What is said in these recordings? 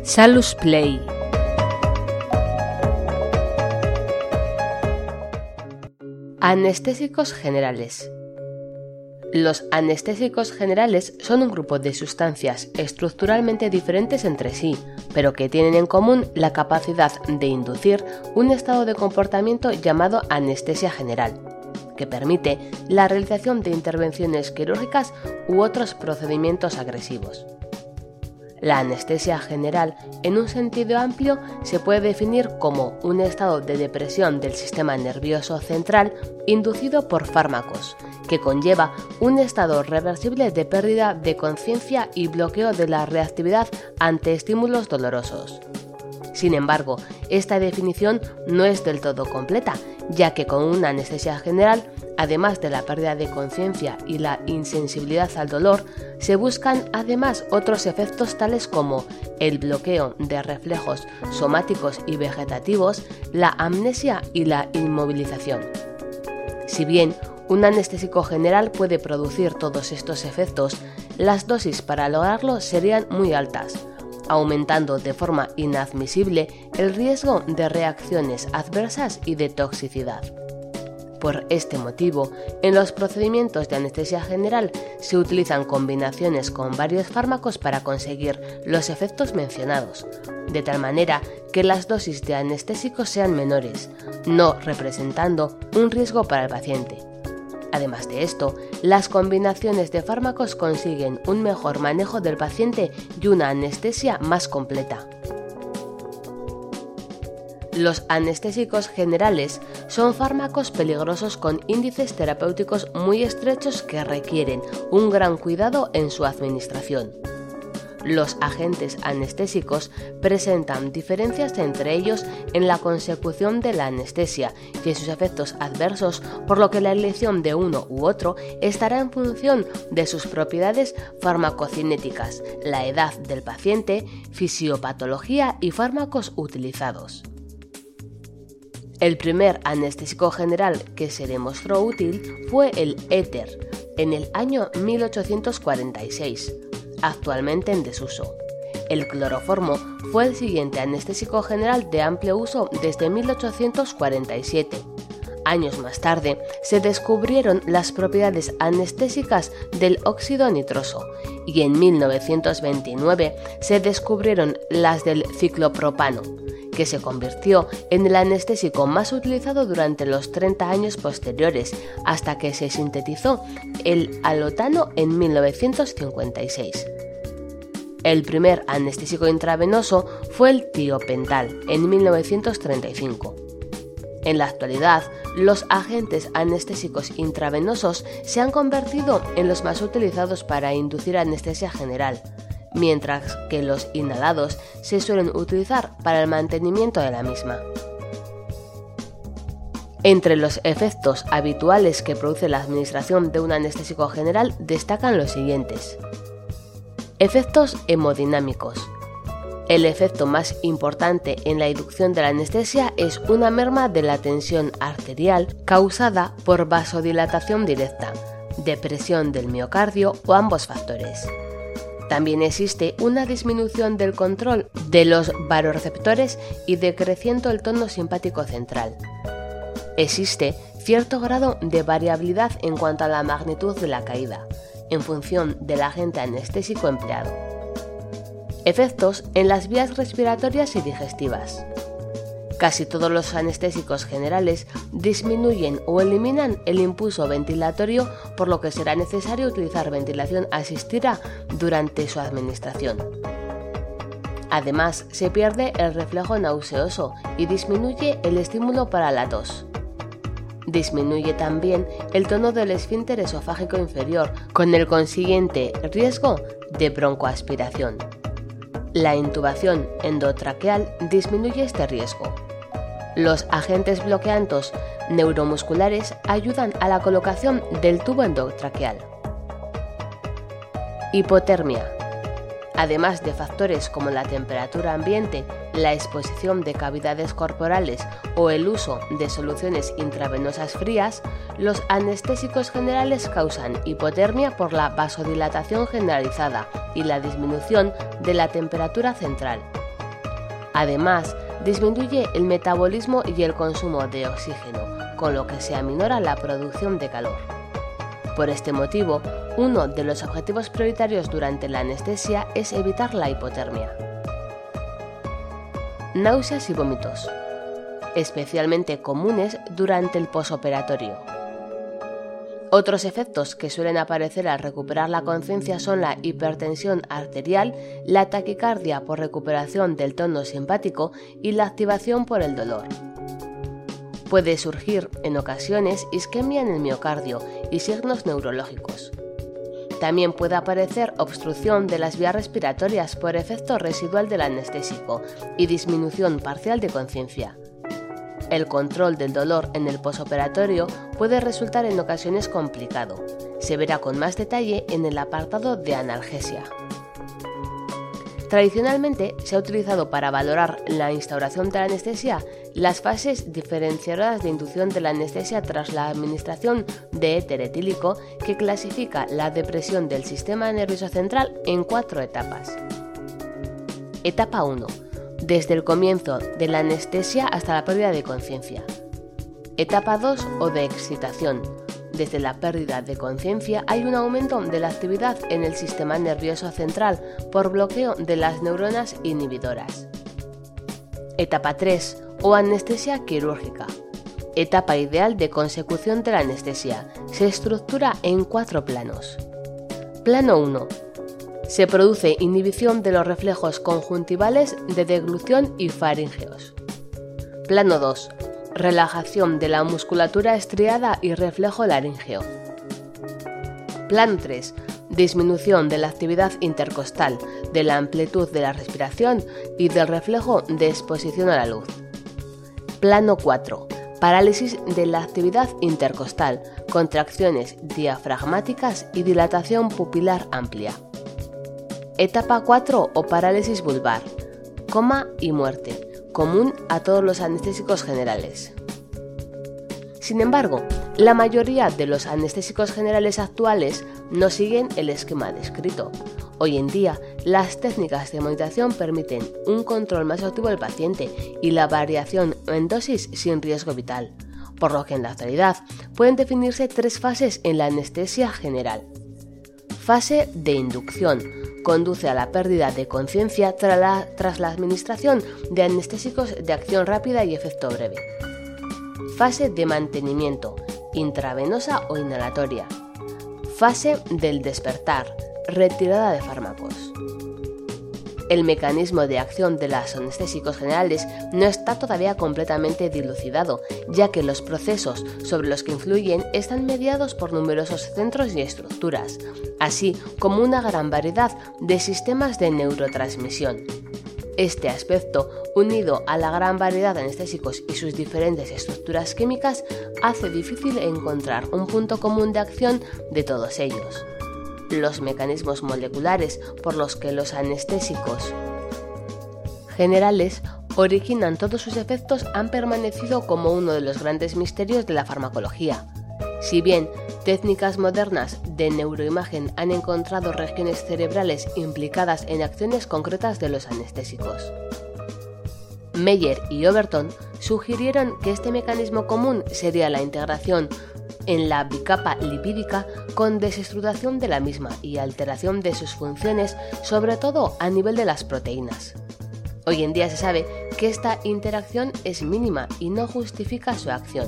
Salus Play. Anestésicos generales. Los anestésicos generales son un grupo de sustancias estructuralmente diferentes entre sí, pero que tienen en común la capacidad de inducir un estado de comportamiento llamado anestesia general, que permite la realización de intervenciones quirúrgicas u otros procedimientos agresivos. La anestesia general, en un sentido amplio, se puede definir como un estado de depresión del sistema nervioso central inducido por fármacos, que conlleva un estado reversible de pérdida de conciencia y bloqueo de la reactividad ante estímulos dolorosos. Sin embargo, esta definición no es del todo completa, ya que con una anestesia general, además de la pérdida de conciencia y la insensibilidad al dolor, se buscan además otros efectos tales como el bloqueo de reflejos somáticos y vegetativos, la amnesia y la inmovilización. Si bien un anestésico general puede producir todos estos efectos, las dosis para lograrlo serían muy altas, aumentando de forma inadmisible el riesgo de reacciones adversas y de toxicidad. Por este motivo, en los procedimientos de anestesia general se utilizan combinaciones con varios fármacos para conseguir los efectos mencionados, de tal manera que las dosis de anestésicos sean menores, no representando un riesgo para el paciente. Además de esto, las combinaciones de fármacos consiguen un mejor manejo del paciente y una anestesia más completa. Los anestésicos generales son fármacos peligrosos con índices terapéuticos muy estrechos que requieren un gran cuidado en su administración. Los agentes anestésicos presentan diferencias entre ellos en la consecución de la anestesia y en sus efectos adversos, por lo que la elección de uno u otro estará en función de sus propiedades farmacocinéticas, la edad del paciente, fisiopatología y fármacos utilizados. El primer anestésico general que se demostró útil fue el éter, en el año 1846, actualmente en desuso. El cloroformo fue el siguiente anestésico general de amplio uso desde 1847. Años más tarde se descubrieron las propiedades anestésicas del óxido nitroso y en 1929 se descubrieron las del ciclopropano, que se convirtió en el anestésico más utilizado durante los 30 años posteriores, hasta que se sintetizó el alotano en 1956. El primer anestésico intravenoso fue el tiopental en 1935. En la actualidad, los agentes anestésicos intravenosos se han convertido en los más utilizados para inducir anestesia general, mientras que los inhalados se suelen utilizar para el mantenimiento de la misma. Entre los efectos habituales que produce la administración de un anestésico general destacan los siguientes. Efectos hemodinámicos. El efecto más importante en la inducción de la anestesia es una merma de la tensión arterial causada por vasodilatación directa, depresión del miocardio o ambos factores. También existe una disminución del control de los vasoreceptores y decreciendo el tono simpático central. Existe cierto grado de variabilidad en cuanto a la magnitud de la caída, en función del agente anestésico empleado. Efectos en las vías respiratorias y digestivas. Casi todos los anestésicos generales disminuyen o eliminan el impulso ventilatorio, por lo que será necesario utilizar ventilación asistida durante su administración. Además, se pierde el reflejo nauseoso y disminuye el estímulo para la tos. Disminuye también el tono del esfínter esofágico inferior, con el consiguiente riesgo de broncoaspiración. La intubación endotraqueal disminuye este riesgo. Los agentes bloqueantes neuromusculares ayudan a la colocación del tubo endotraqueal. Hipotermia. Además de factores como la temperatura ambiente, la exposición de cavidades corporales o el uso de soluciones intravenosas frías, los anestésicos generales causan hipotermia por la vasodilatación generalizada y la disminución de la temperatura central, Además, disminuye el metabolismo y el consumo de oxígeno, con lo que se aminora la producción de calor. Por este motivo, uno de los objetivos prioritarios durante la anestesia es evitar la hipotermia. Náuseas y vómitos, especialmente comunes durante el posoperatorio. Otros efectos que suelen aparecer al recuperar la conciencia son la hipertensión arterial, la taquicardia por recuperación del tono simpático y la activación por el dolor. Puede surgir en ocasiones isquemia en el miocardio y signos neurológicos. También puede aparecer obstrucción de las vías respiratorias por efecto residual del anestésico y disminución parcial de conciencia. El control del dolor en el posoperatorio puede resultar en ocasiones complicado. Se verá con más detalle en el apartado de analgesia. Tradicionalmente se ha utilizado para valorar la instauración de la anestesia las fases diferenciadoras de inducción de la anestesia tras la administración de éter etílico, que clasifica la depresión del sistema nervioso central en 4 etapas. Etapa 1. Desde el comienzo de la anestesia hasta la pérdida de conciencia. Etapa 2 o de excitación. Desde la pérdida de conciencia hay un aumento de la actividad en el sistema nervioso central por bloqueo de las neuronas inhibidoras. Etapa 3 o anestesia quirúrgica. Etapa ideal de consecución de la anestesia. Se estructura en 4 planos. Plano 1. Se produce inhibición de los reflejos conjuntivales de deglución y faríngeos. Plano 2. Relajación de la musculatura estriada y reflejo laríngeo. Plano 3. Disminución de la actividad intercostal, de la amplitud de la respiración y del reflejo de exposición a la luz. Plano 4. Parálisis de la actividad intercostal, contracciones diafragmáticas y dilatación pupilar amplia. Etapa 4 o parálisis vulvar, coma y muerte, común a todos los anestésicos generales. Sin embargo, la mayoría de los anestésicos generales actuales no siguen el esquema descrito. Hoy en día, las técnicas de monitorización permiten un control más activo del paciente y la variación en dosis sin riesgo vital, por lo que en la actualidad pueden definirse 3 fases en la anestesia general. Fase de inducción. Conduce a la pérdida de conciencia tras la administración de anestésicos de acción rápida y efecto breve. Fase de mantenimiento, intravenosa o inhalatoria. Fase del despertar, retirada de fármacos. El mecanismo de acción de los anestésicos generales no está todavía completamente dilucidado, ya que los procesos sobre los que influyen están mediados por numerosos centros y estructuras, así como una gran variedad de sistemas de neurotransmisión. Este aspecto, unido a la gran variedad de anestésicos y sus diferentes estructuras químicas, hace difícil encontrar un punto común de acción de todos ellos. Los mecanismos moleculares por los que los anestésicos generales originan todos sus efectos han permanecido como uno de los grandes misterios de la farmacología. Si bien técnicas modernas de neuroimagen han encontrado regiones cerebrales implicadas en acciones concretas de los anestésicos. Meyer y Overton sugirieron que este mecanismo común sería la integración en la bicapa lipídica con desestructuración de la misma y alteración de sus funciones, sobre todo a nivel de las proteínas. Hoy en día se sabe que esta interacción es mínima y no justifica su acción.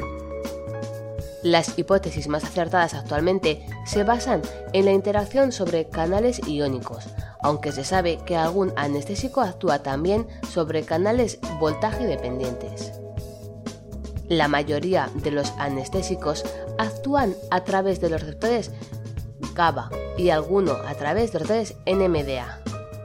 Las hipótesis más acertadas actualmente se basan en la interacción sobre canales iónicos, aunque se sabe que algún anestésico actúa también sobre canales voltaje dependientes. La mayoría de los anestésicos actúan a través de los receptores GABA y alguno a través de receptores NMDA.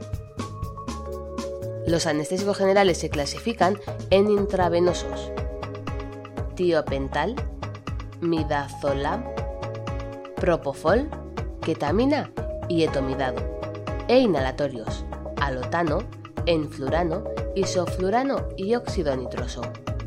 Los anestésicos generales se clasifican en intravenosos: tiopental, midazolam, propofol, ketamina y etomidado, e inhalatorios: alotano, enflurano, isoflurano y óxido nitroso.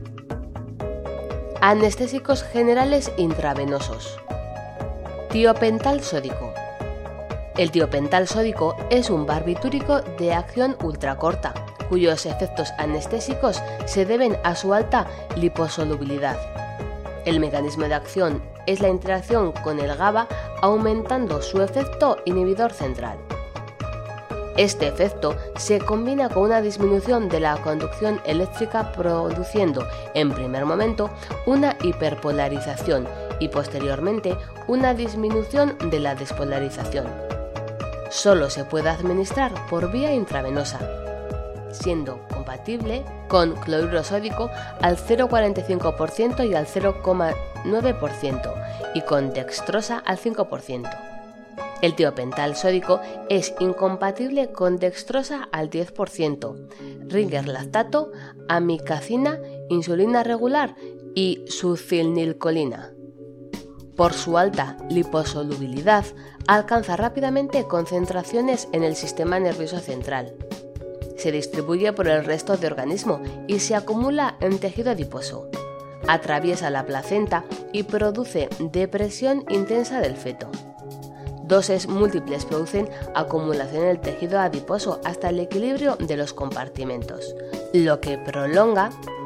Anestésicos generales intravenosos. Tiopental sódico. El tiopental sódico es un barbitúrico de acción ultracorta, cuyos efectos anestésicos se deben a su alta liposolubilidad. El mecanismo de acción es la interacción con el GABA, aumentando su efecto inhibidor central. Este efecto se combina con una disminución de la conducción eléctrica, produciendo en primer momento una hiperpolarización y posteriormente una disminución de la despolarización. Solo se puede administrar por vía intravenosa, siendo compatible con cloruro sódico al 0,45% y al 0,9% y con dextrosa al 5%. El tiopental sódico es incompatible con dextrosa al 10%, Ringer lactato, amicacina, insulina regular y succinilcolina. Por su alta liposolubilidad, alcanza rápidamente concentraciones en el sistema nervioso central. Se distribuye por el resto del organismo y se acumula en tejido adiposo. Atraviesa la placenta y produce depresión intensa del feto. Dosis múltiples producen acumulación en el tejido adiposo hasta el equilibrio de los compartimentos, lo que prolonga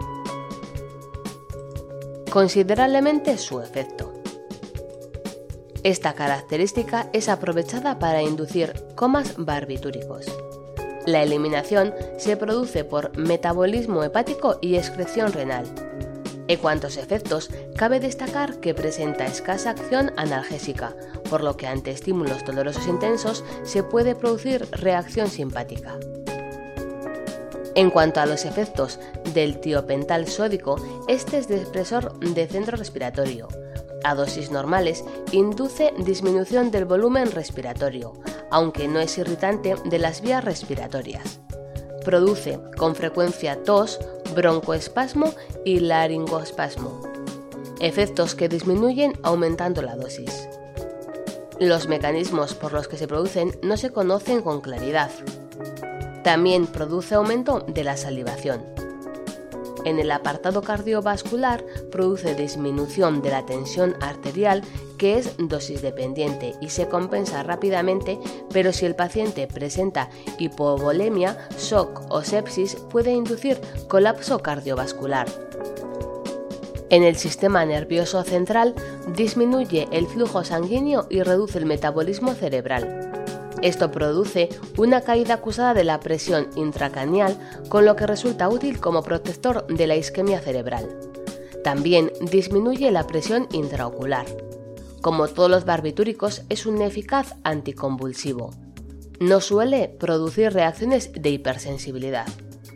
considerablemente su efecto. Esta característica es aprovechada para inducir comas barbitúricos. La eliminación se produce por metabolismo hepático y excreción renal. En cuanto a sus efectos, cabe destacar que presenta escasa acción analgésica, por lo que ante estímulos dolorosos intensos se puede producir reacción simpática. En cuanto a los efectos del tiopental sódico, este es depresor de centro respiratorio. A dosis normales induce disminución del volumen respiratorio, aunque no es irritante de las vías respiratorias. Produce con frecuencia tos, broncoespasmo y laringoespasmo, efectos que disminuyen aumentando la dosis. Los mecanismos por los que se producen no se conocen con claridad. También produce aumento de la salivación. En el apartado cardiovascular produce disminución de la tensión arterial, que es dosis dependiente y se compensa rápidamente, pero si el paciente presenta hipovolemia, shock o sepsis puede inducir colapso cardiovascular. En el sistema nervioso central disminuye el flujo sanguíneo y reduce el metabolismo cerebral. Esto produce una caída acusada de la presión intracraneal, con lo que resulta útil como protector de la isquemia cerebral. También disminuye la presión intraocular. Como todos los barbitúricos, es un eficaz anticonvulsivo. No suele producir reacciones de hipersensibilidad.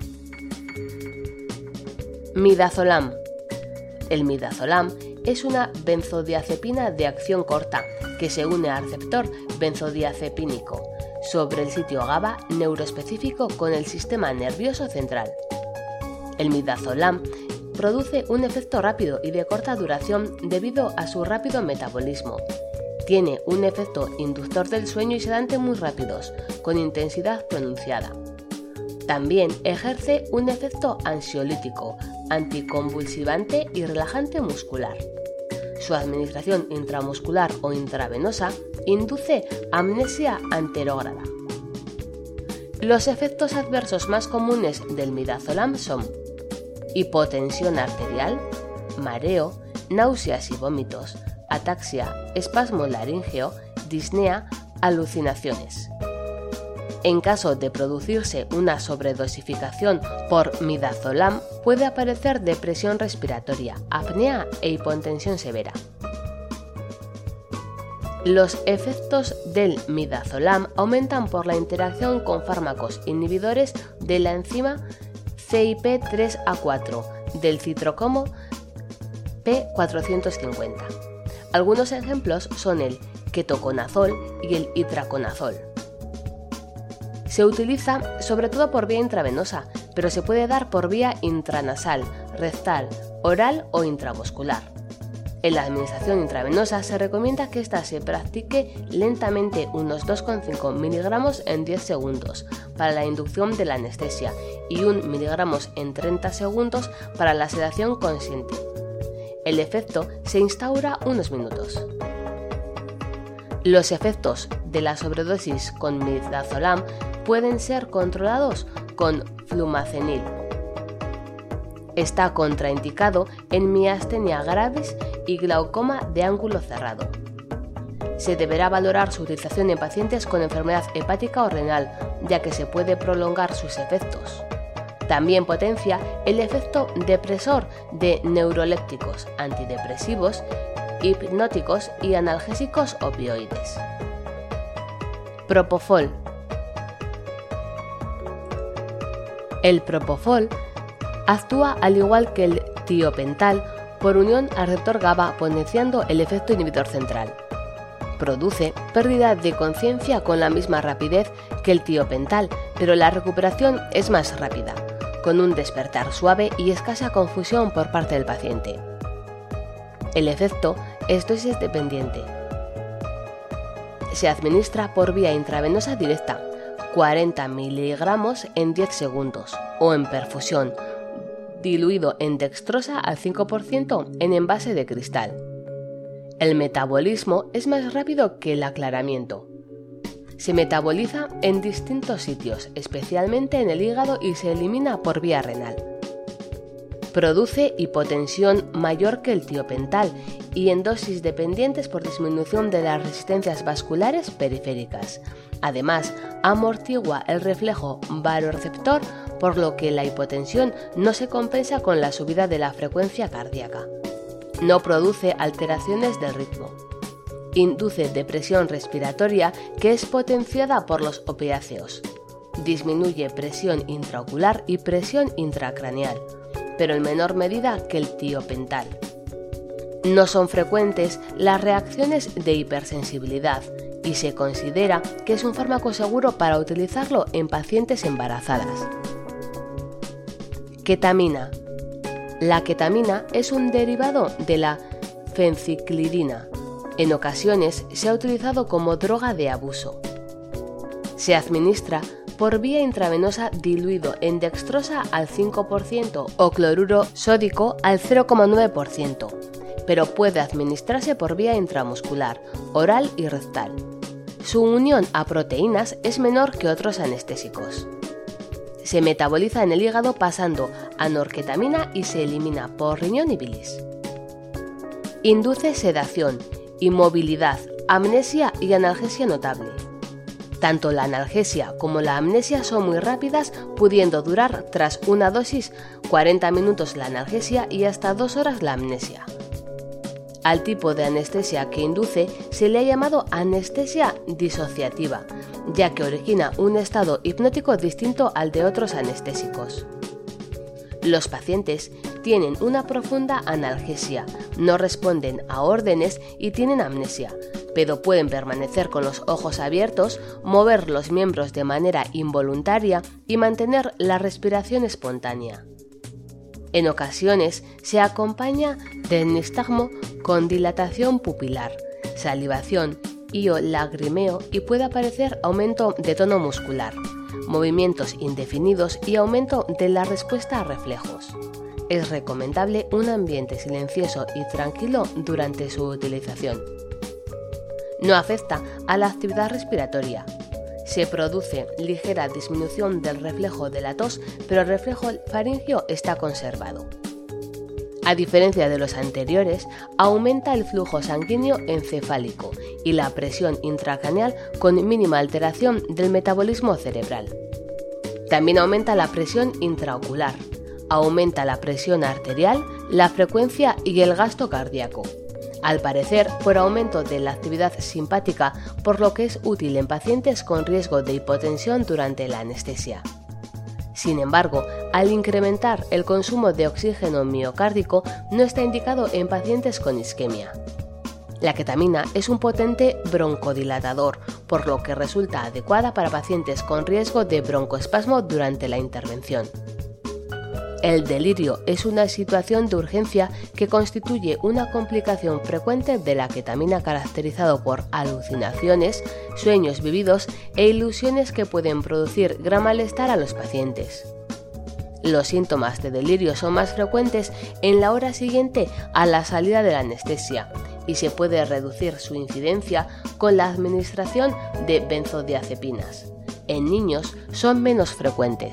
Midazolam. El midazolam es una benzodiazepina de acción corta que se une al receptor benzodiazepínico sobre el sitio GABA neuroespecífico con el sistema nervioso central. El midazolam produce un efecto rápido y de corta duración debido a su rápido metabolismo. Tiene un efecto inductor del sueño y sedante muy rápidos, con intensidad pronunciada. También ejerce un efecto ansiolítico, anticonvulsivante y relajante muscular. Su administración intramuscular o intravenosa induce amnesia anterógrada. Los efectos adversos más comunes del midazolam son hipotensión arterial, mareo, náuseas y vómitos, ataxia, espasmo laríngeo, disnea, alucinaciones. En caso de producirse una sobredosificación por midazolam, puede aparecer depresión respiratoria, apnea e hipotensión severa. Los efectos del midazolam aumentan por la interacción con fármacos inhibidores de la enzima CYP3A4 del citrocromo P450. Algunos ejemplos son el ketoconazol y el itraconazol. Se utiliza sobre todo por vía intravenosa, pero se puede dar por vía intranasal, rectal, oral o intramuscular. En la administración intravenosa se recomienda que ésta se practique lentamente unos 2,5 miligramos en 10 segundos para la inducción de la anestesia y 1 miligramos en 30 segundos para la sedación consciente. El efecto se instaura unos minutos. Los efectos de la sobredosis con midazolam pueden ser controlados con flumazenil. Está contraindicado en miastenia gravis y glaucoma de ángulo cerrado. Se deberá valorar su utilización en pacientes con enfermedad hepática o renal, ya que se puede prolongar sus efectos. También potencia el efecto depresor de neurolépticos, antidepresivos, hipnóticos y analgésicos opioides. Propofol. El propofol actúa al igual que el tiopental por unión al receptor GABA, potenciando el efecto inhibidor central. Produce pérdida de conciencia con la misma rapidez que el tiopental, pero la recuperación es más rápida, con un despertar suave y escasa confusión por parte del paciente. El efecto es dosis dependiente. Se administra por vía intravenosa directa, 40 miligramos en 10 segundos, o en perfusión, diluido en dextrosa al 5% en envase de cristal. El metabolismo es más rápido que el aclaramiento. Se metaboliza en distintos sitios, especialmente en el hígado, y se elimina por vía renal. Produce hipotensión mayor que el tiopental y en dosis dependientes por disminución de las resistencias vasculares periféricas. Además, amortigua el reflejo baroreceptor, por lo que la hipotensión no se compensa con la subida de la frecuencia cardíaca. No produce alteraciones del ritmo. Induce depresión respiratoria que es potenciada por los opiáceos. Disminuye presión intraocular y presión intracraneal, pero en menor medida que el tiopental. No son frecuentes las reacciones de hipersensibilidad y se considera que es un fármaco seguro para utilizarlo en pacientes embarazadas. Ketamina. La ketamina es un derivado de la fenciclidina. En ocasiones se ha utilizado como droga de abuso. Se administra por vía intravenosa diluido en dextrosa al 5% o cloruro sódico al 0,9%, pero puede administrarse por vía intramuscular, oral y rectal. Su unión a proteínas es menor que otros anestésicos. Se metaboliza en el hígado pasando a norketamina y se elimina por riñón y bilis. Induce sedación, inmovilidad, amnesia y analgesia notable. Tanto la analgesia como la amnesia son muy rápidas, pudiendo durar tras una dosis 40 minutos la analgesia y hasta 2 horas la amnesia. Al tipo de anestesia que induce se le ha llamado anestesia disociativa, ya que origina un estado hipnótico distinto al de otros anestésicos. Los pacientes tienen una profunda analgesia, no responden a órdenes y tienen amnesia, pero pueden permanecer con los ojos abiertos, mover los miembros de manera involuntaria y mantener la respiración espontánea. En ocasiones se acompaña de nistagmo con dilatación pupilar, salivación y o lagrimeo y puede aparecer aumento de tono muscular, movimientos indefinidos y aumento de la respuesta a reflejos. Es recomendable un ambiente silencioso y tranquilo durante su utilización. No afecta a la actividad respiratoria. Se produce ligera disminución del reflejo de la tos, pero el reflejo faríngeo está conservado. A diferencia de los anteriores, aumenta el flujo sanguíneo encefálico y la presión intracraneal con mínima alteración del metabolismo cerebral. También aumenta la presión intraocular, aumenta la presión arterial, la frecuencia y el gasto cardíaco. Al parecer, por aumento de la actividad simpática, por lo que es útil en pacientes con riesgo de hipotensión durante la anestesia. Sin embargo, al incrementar el consumo de oxígeno miocárdico, no está indicado en pacientes con isquemia. La ketamina es un potente broncodilatador, por lo que resulta adecuada para pacientes con riesgo de broncoespasmo durante la intervención. El delirio es una situación de urgencia que constituye una complicación frecuente de la ketamina, caracterizado por alucinaciones, sueños vividos e ilusiones que pueden producir gran malestar a los pacientes. Los síntomas de delirio son más frecuentes en la hora siguiente a la salida de la anestesia y se puede reducir su incidencia con la administración de benzodiazepinas. En niños son menos frecuentes.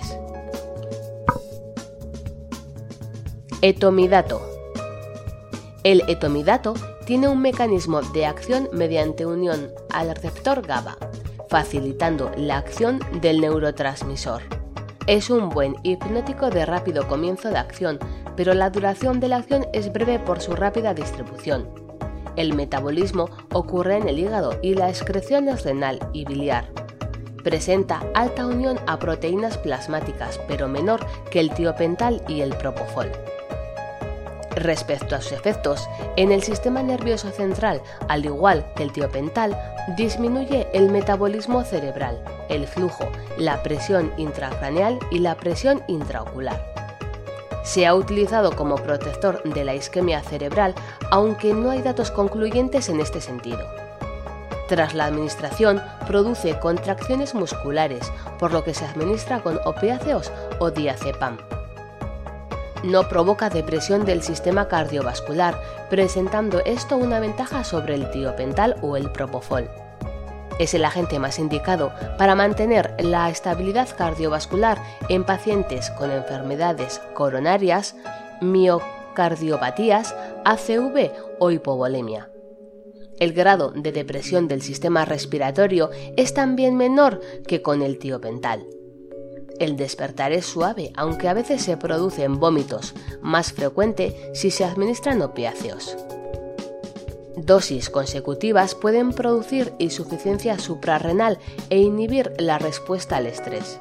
Etomidato. El etomidato tiene un mecanismo de acción mediante unión al receptor GABA, facilitando la acción del neurotransmisor. Es un buen hipnótico de rápido comienzo de acción, pero la duración de la acción es breve por su rápida distribución. El metabolismo ocurre en el hígado y la excreción es renal y biliar. Presenta alta unión a proteínas plasmáticas, pero menor que el tiopental y el propofol. Respecto a sus efectos, en el sistema nervioso central, al igual que el tiopental, disminuye el metabolismo cerebral, el flujo, la presión intracraneal y la presión intraocular. Se ha utilizado como protector de la isquemia cerebral, aunque no hay datos concluyentes en este sentido. Tras la administración, produce contracciones musculares, por lo que se administra con opiáceos o diazepam. No provoca depresión del sistema cardiovascular, presentando esto una ventaja sobre el tiopental o el propofol. Es el agente más indicado para mantener la estabilidad cardiovascular en pacientes con enfermedades coronarias, miocardiopatías, ACV o hipovolemia. El grado de depresión del sistema respiratorio es también menor que con el tiopental. El despertar es suave, aunque a veces se producen vómitos, más frecuente si se administran opiáceos. Dosis consecutivas pueden producir insuficiencia suprarrenal e inhibir la respuesta al estrés.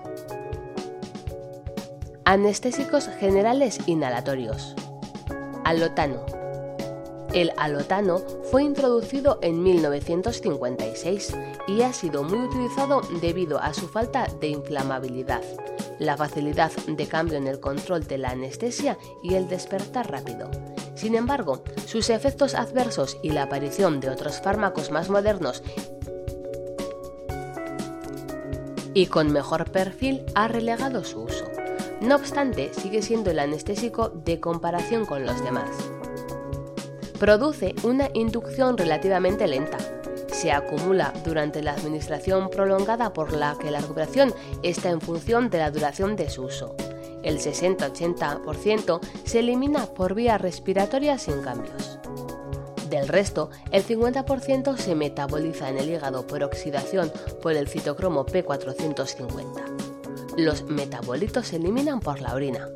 Anestésicos generales inhalatorios. Alotano. El alotano fue introducido en 1956 y ha sido muy utilizado debido a su falta de inflamabilidad, la facilidad de cambio en el control de la anestesia y el despertar rápido. Sin embargo, sus efectos adversos y la aparición de otros fármacos más modernos y con mejor perfil ha relegado su uso. No obstante, sigue siendo el anestésico de comparación con los demás. Produce una inducción relativamente lenta. Se acumula durante la administración prolongada, por la que la recuperación está en función de la duración de su uso. El 60-80% se elimina por vía respiratoria sin cambios. Del resto, el 50% se metaboliza en el hígado por oxidación por el citocromo P450. Los metabolitos se eliminan por la orina.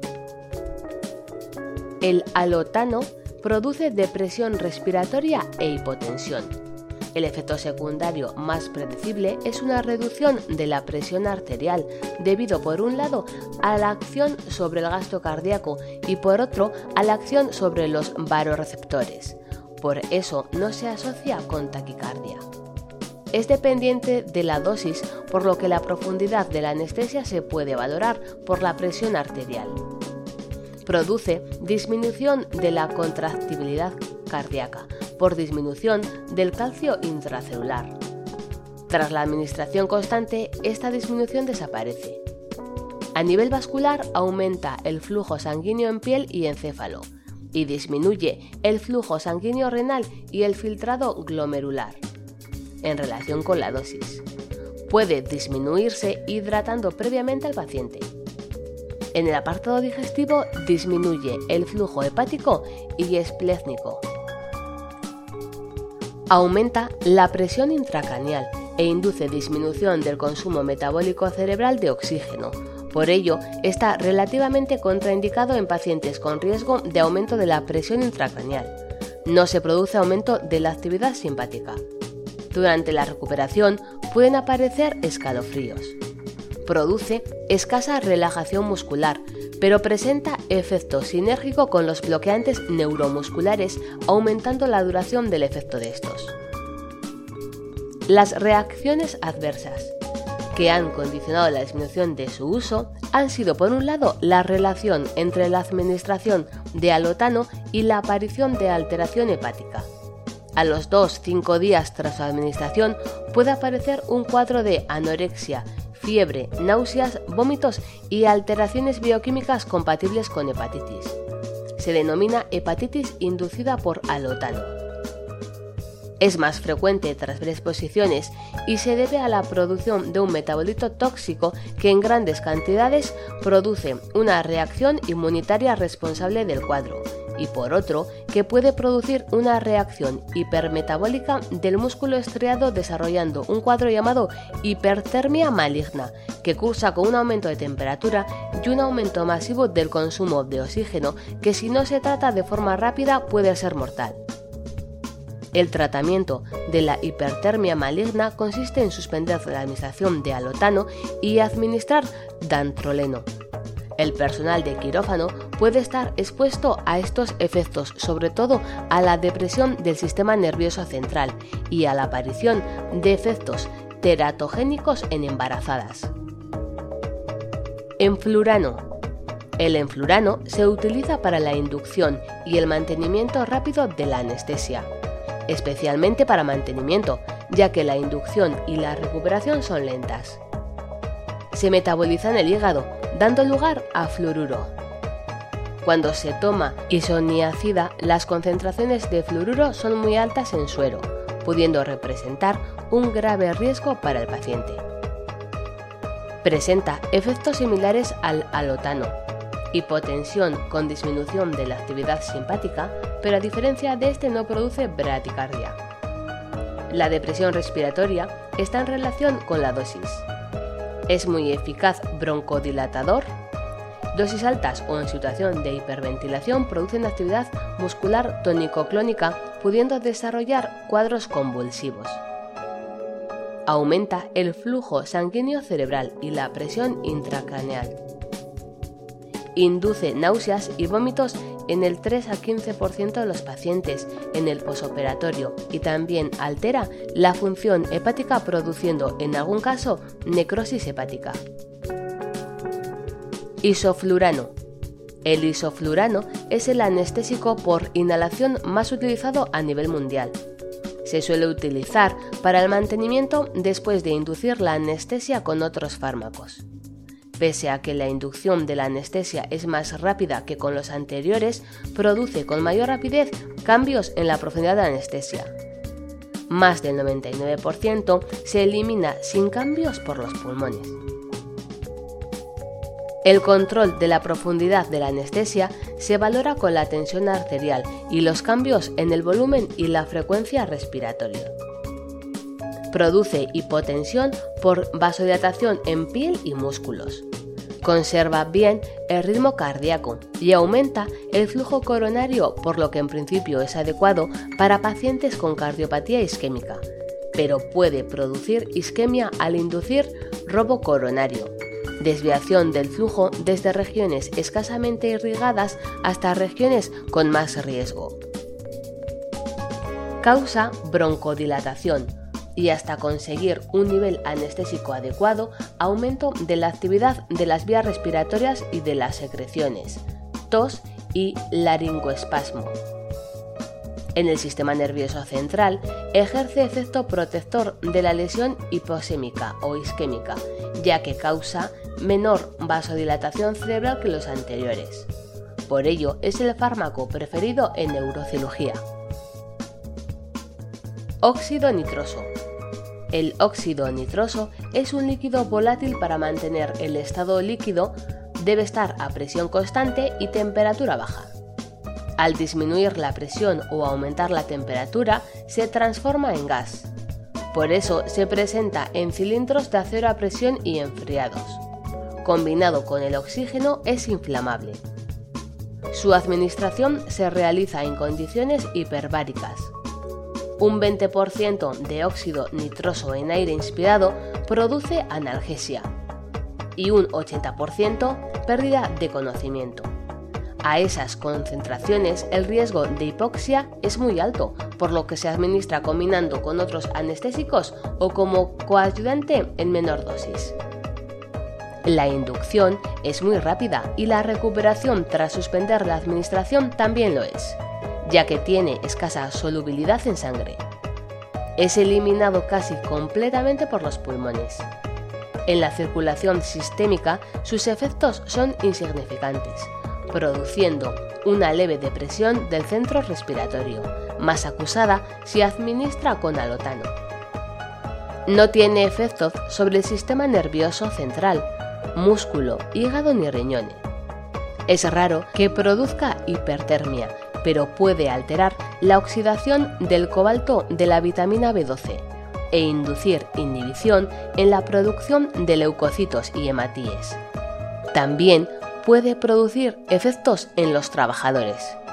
El alotano produce depresión respiratoria e hipotensión. El efecto secundario más predecible es una reducción de la presión arterial, debido por un lado a la acción sobre el gasto cardíaco y por otro a la acción sobre los vasoreceptores. Por eso no se asocia con taquicardia. Es dependiente de la dosis, por lo que la profundidad de la anestesia se puede valorar por la presión arterial. Produce disminución de la contractibilidad cardíaca por disminución del calcio intracelular. Tras la administración constante, esta disminución desaparece. A nivel vascular, aumenta el flujo sanguíneo en piel y encéfalo y disminuye el flujo sanguíneo renal y el filtrado glomerular. En relación con la dosis, puede disminuirse hidratando previamente al paciente. En el apartado digestivo, disminuye el flujo hepático y espléznico. Aumenta la presión intracraneal e induce disminución del consumo metabólico cerebral de oxígeno. Por ello, está relativamente contraindicado en pacientes con riesgo de aumento de la presión intracraneal. No se produce aumento de la actividad simpática. Durante la recuperación pueden aparecer escalofríos. Produce escasa relajación muscular, pero presenta efecto sinérgico con los bloqueantes neuromusculares, aumentando la duración del efecto de estos. Las reacciones adversas que han condicionado la disminución de su uso han sido, por un lado, la relación entre la administración de alotano y la aparición de alteración hepática. A los 2-5 días tras su administración puede aparecer un cuadro de anorexia, fiebre, náuseas, vómitos y alteraciones bioquímicas compatibles con hepatitis. Se denomina hepatitis inducida por alotano. Es más frecuente tras varias exposiciones y se debe a la producción de un metabolito tóxico que en grandes cantidades produce una reacción inmunitaria responsable del cuadro, y por otro, que puede producir una reacción hipermetabólica del músculo estriado desarrollando un cuadro llamado hipertermia maligna, que cursa con un aumento de temperatura y un aumento masivo del consumo de oxígeno que si no se trata de forma rápida puede ser mortal. El tratamiento de la hipertermia maligna consiste en suspender la administración de alotano y administrar dantroleno. El personal de quirófano puede estar expuesto a estos efectos, sobre todo a la depresión del sistema nervioso central y a la aparición de efectos teratogénicos en embarazadas. Enflurano. El enflurano se utiliza para la inducción y el mantenimiento rápido de la anestesia, especialmente para mantenimiento, ya que la inducción y la recuperación son lentas. Se metaboliza en el hígado, dando lugar a fluoruro. Cuando se toma isoniazida, las concentraciones de fluoruro son muy altas en suero, pudiendo representar un grave riesgo para el paciente. Presenta efectos similares al alotano, hipotensión con disminución de la actividad simpática, pero a diferencia de este no produce bradicardia. La depresión respiratoria está en relación con la dosis. Es muy eficaz broncodilatador. Dosis altas o en situación de hiperventilación producen actividad muscular tónico-clónica, pudiendo desarrollar cuadros convulsivos. Aumenta el flujo sanguíneo cerebral y la presión intracraneal. Induce náuseas y vómitos en el 3 a 15% de los pacientes en el posoperatorio y también altera la función hepática produciendo en algún caso necrosis hepática. Isoflurano. El isoflurano es el anestésico por inhalación más utilizado a nivel mundial. Se suele utilizar para el mantenimiento después de inducir la anestesia con otros fármacos. Pese a que la inducción de la anestesia es más rápida que con los anteriores, produce con mayor rapidez cambios en la profundidad de la anestesia. Más del 99% se elimina sin cambios por los pulmones. El control de la profundidad de la anestesia se valora con la tensión arterial y los cambios en el volumen y la frecuencia respiratoria. Produce hipotensión por vasodilatación en piel y músculos. Conserva bien el ritmo cardíaco y aumenta el flujo coronario, por lo que en principio es adecuado para pacientes con cardiopatía isquémica, pero puede producir isquemia al inducir robo coronario, desviación del flujo desde regiones escasamente irrigadas hasta regiones con más riesgo. Causa broncodilatación y hasta conseguir un nivel anestésico adecuado, aumento de la actividad de las vías respiratorias y de las secreciones, tos y laringoespasmo. En el sistema nervioso central ejerce efecto protector de la lesión hiposémica o isquémica, ya que causa menor vasodilatación cerebral que los anteriores. Por ello es el fármaco preferido en neurocirugía. Óxido nitroso. El óxido nitroso es un líquido volátil. Para mantener el estado líquido debe estar a presión constante y temperatura baja. Al disminuir la presión o aumentar la temperatura, se transforma en gas. Por eso se presenta en cilindros de acero a presión y enfriados. Combinado con el oxígeno es inflamable. Su administración se realiza en condiciones hiperbáricas. Un 20% de óxido nitroso en aire inspirado produce analgesia y un 80% pérdida de conocimiento. A esas concentraciones el riesgo de hipoxia es muy alto, por lo que se administra combinando con otros anestésicos o como coayudante en menor dosis. La inducción es muy rápida y la recuperación tras suspender la administración también lo es, ya que tiene escasa solubilidad en sangre. Es eliminado casi completamente por los pulmones. En la circulación sistémica sus efectos son insignificantes, produciendo una leve depresión del centro respiratorio, más acusada si administra con alotano. No tiene efectos sobre el sistema nervioso central, músculo, hígado ni riñones. Es raro que produzca hipertermia, pero puede alterar la oxidación del cobalto de la vitamina B12 e inducir inhibición en la producción de leucocitos y hematíes. También puede producir efectos en los trabajadores.